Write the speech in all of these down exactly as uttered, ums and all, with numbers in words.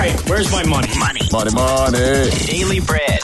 right, where's my money? Money. Money, money. Daily bread.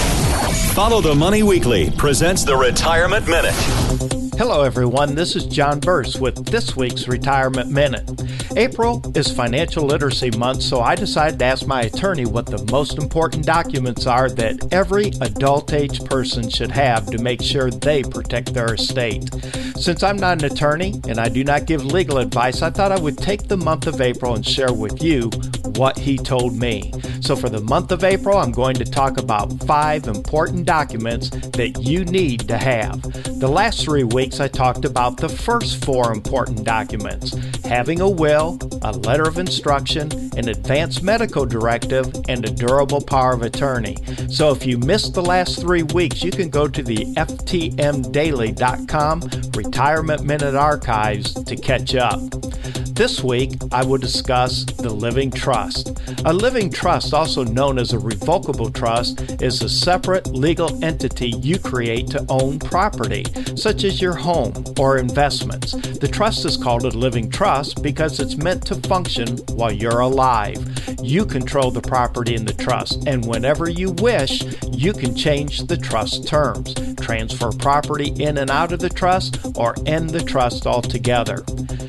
Follow the Money Weekly presents the Retirement Minute. Hello, everyone. This is John Burse with this week's Retirement Minute. April is Financial Literacy Month, so I decided to ask my attorney what the most important documents are that every adult-age person should have to make sure they protect their estate. Since I'm not an attorney and I do not give legal advice, I thought I would take the month of April and share with you what he told me. So for the month of April, I'm going to talk about five important documents that you need to have. The last three weeks, I talked about the first four important documents: having a will, a letter of instruction, an advance medical directive, and a durable power of attorney. So if you missed the last three weeks, you can go to the F T M daily dot com Retirement Minute Archives to catch up. This week, I will discuss the living trust. A living trust, also known as a revocable trust, is a separate legal entity you create to own property, such as your home or investments. The trust is called a living trust because it's meant to function while you're alive. You control the property in the trust, and whenever you wish, you can change the trust terms, transfer property in and out of the trust, or end the trust altogether.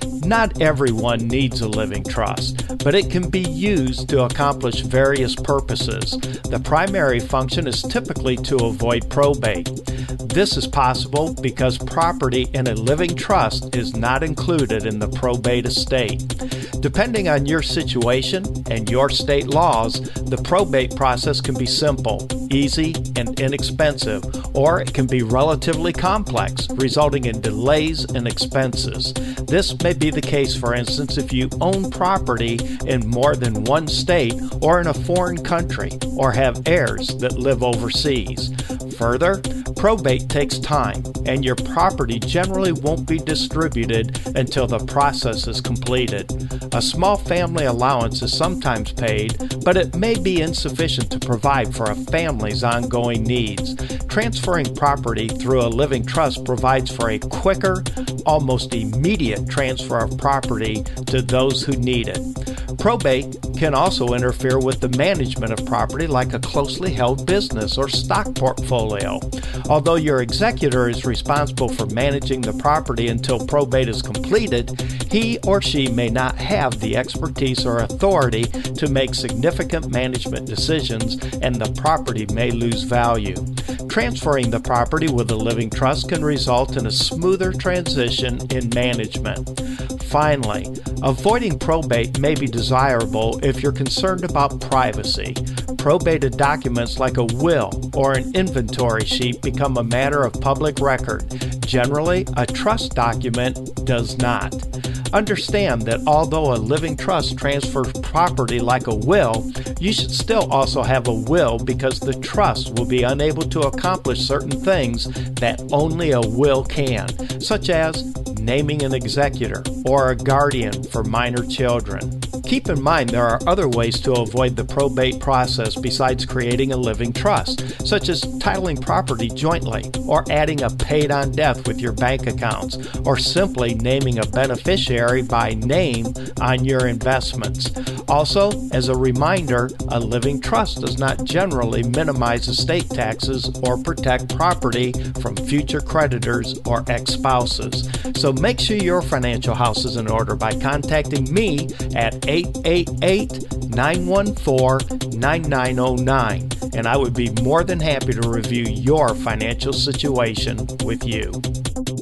Not everyone needs a living trust, but it can be used to accomplish various purposes. The primary function is typically to avoid probate. This is possible because property in a living trust is not included in the probate estate. Depending on your situation and your state laws, the probate process can be simple, easy, and inexpensive, or it can be relatively complex, resulting in delays and expenses. This may be the case, for instance, if you own property in more than one state or in a foreign country, or have heirs that live overseas. Further, probate takes time, and your property generally won't be distributed until the process is completed. A small family allowance is sometimes paid, but it may be insufficient to provide for a family's ongoing needs. Transferring property through a living trust provides for a quicker, almost immediate transfer of property to those who need it. Probate can also interfere with the management of property, like a closely held business or stock portfolio. Although your executor is responsible for managing the property until probate is completed, he or she may not have the expertise or authority to make significant management decisions, and the property may lose value. Transferring the property with a living trust can result in a smoother transition in management. Finally, avoiding probate may be desirable if you're concerned about privacy. Probated documents like a will or an inventory sheet become a matter of public record. Generally, a trust document does not. Understand that although a living trust transfers property like a will, you should still also have a will, because the trust will be unable to accomplish certain things that only a will can, such as naming an executor or a guardian for minor children. Keep in mind there are other ways to avoid the probate process besides creating a living trust, such as titling property jointly, or adding a paid on death with your bank accounts, or simply naming a beneficiary by name on your investments. Also, as a reminder, a living trust does not generally minimize estate taxes or protect property from future creditors or ex-spouses. So make sure your financial house is in order by contacting me at eight eight eight, nine one four, nine nine zero nine, and I would be more than happy to review your financial situation with you.